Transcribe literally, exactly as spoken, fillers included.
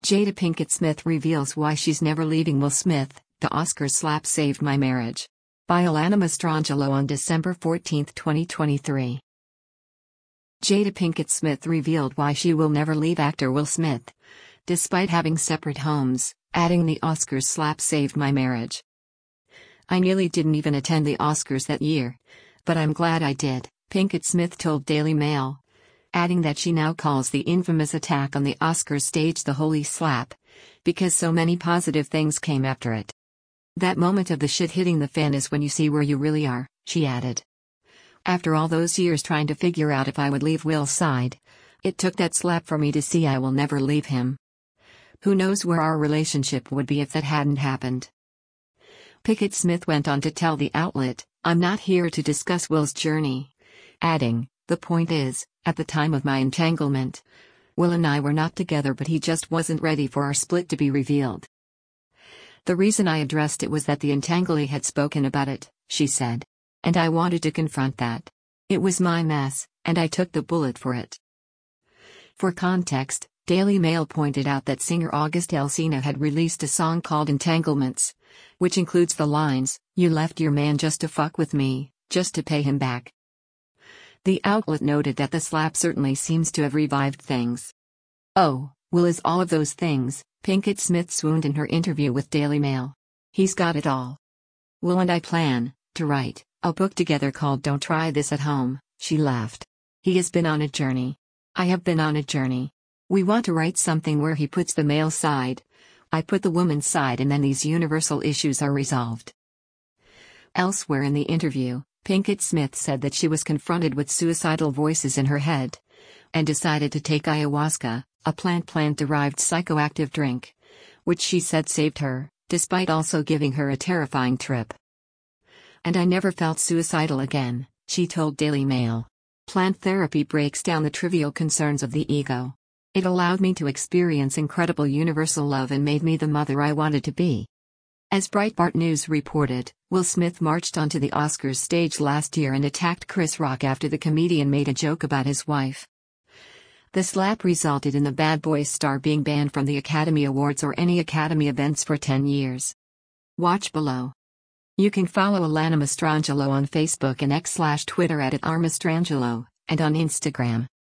Jada Pinkett Smith reveals why she's never leaving Will Smith. The Oscars slap saved my marriage. By Alana Mastrangelo on December fourteenth, twenty twenty-three. Jada Pinkett Smith revealed why she will never leave actor Will Smith, despite having separate homes, adding the Oscars slap saved my marriage. I nearly didn't even attend the Oscars that year, but I'm glad I did, Pinkett Smith told Daily Mail, adding that she now calls the infamous attack on the Oscars stage the holy slap, because so many positive things came after it. That moment of the shit hitting the fan is when you see where you really are, she added. After all those years trying to figure out if I would leave Will's side, it took that slap for me to see I will never leave him. Who knows where our relationship would be if that hadn't happened. Pinkett Smith went on to tell the outlet, I'm not here to discuss Will's journey, adding, the point is, at the time of my entanglement, Will and I were not together, but he just wasn't ready for our split to be revealed. The reason I addressed it was that the entanglee had spoken about it, she said. And I wanted to confront that. It was my mess, and I took the bullet for it. For context, Daily Mail pointed out that singer August Alsina had released a song called Entanglements, which includes the lines, "You left your man just to fuck with me, just to pay him back." The outlet noted that the slap certainly seems to have revived things. Oh, Will is all of those things, Pinkett Smith swooned in her interview with Daily Mail. He's got it all. Will and I plan to write a book together called Don't Try This at Home, she laughed. He has been on a journey. I have been on a journey. We want to write something where he puts the male side, I put the woman's side, and then these universal issues are resolved. Elsewhere in the interview, Pinkett Smith said that she was confronted with suicidal voices in her head and decided to take ayahuasca, a plant-plant-derived psychoactive drink, which she said saved her, despite also giving her a terrifying trip. And I never felt suicidal again, she told Daily Mail. Plant therapy breaks down the trivial concerns of the ego. It allowed me to experience incredible universal love and made me the mother I wanted to be. As Breitbart News reported, Will Smith marched onto the Oscars stage last year and attacked Chris Rock after the comedian made a joke about his wife. The slap resulted in the Bad Boys star being banned from the Academy Awards or any Academy events for ten years. Watch below. You can follow Alana Mastrangelo on Facebook and X slash Twitter at, at rmastrangelo, and on Instagram.